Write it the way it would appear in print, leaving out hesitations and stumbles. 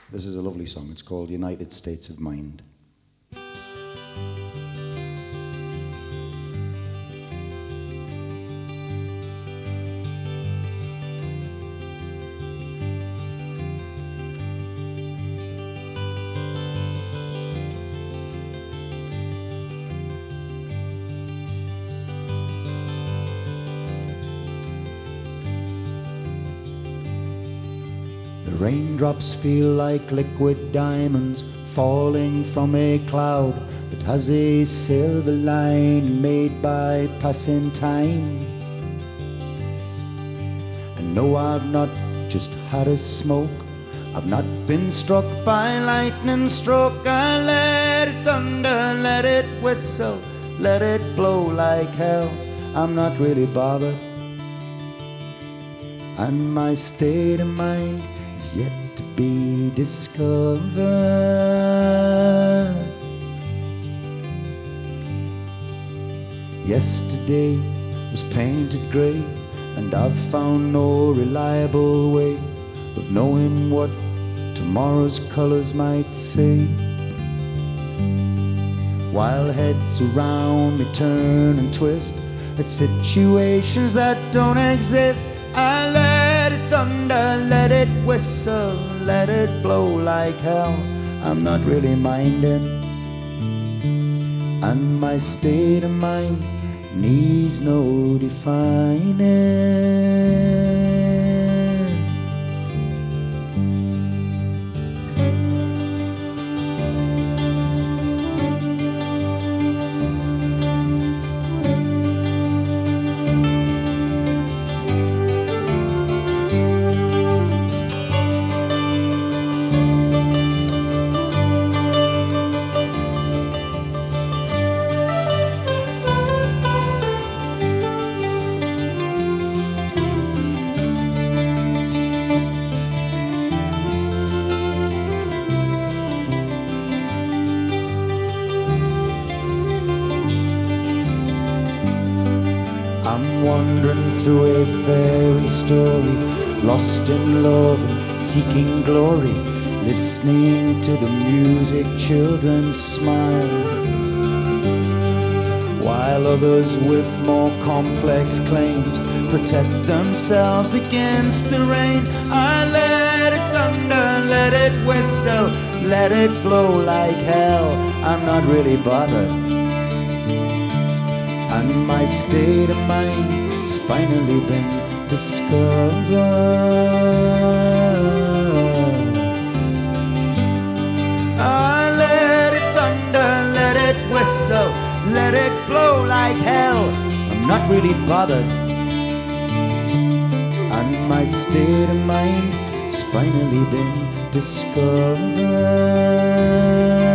This is a lovely song. It's called United States of Mind. The raindrops feel like liquid diamonds falling from a cloud that has a silver line made by passing time. And no, I've not just had a smoke, I've not been struck by lightning stroke. I let it thunder, let it whistle, let it blow like hell. I'm not really bothered, and my state of mind is yet to be discovered. Yesterday was painted grey, and I've found no reliable way of knowing what tomorrow's colours might say. While heads around me turn and twist at situations that don't exist, I let it thunder, let it whistle, let it blow like hell. I'm not really minding, and my state of mind needs no defining. I'm wandering through a fairy story, lost in love and seeking glory, listening to the music children smile, while others with more complex claims protect themselves against the rain. I let it thunder, let it whistle, let it blow like hell. I'm not really bothered, and my state of mind has finally been discovered. I let it thunder, let it whistle, let it blow like hell. I'm not really bothered, and my state of mind has finally been discovered.